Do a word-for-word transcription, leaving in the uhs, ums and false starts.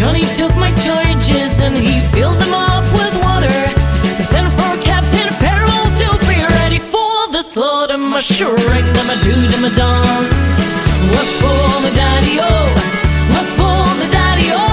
Johnny took my charges and he filled them up with water. He sent for Captain Farrell to be ready for the slaughter. My shrink, my dude, my dong. What for the daddy-o? What for the daddy-o?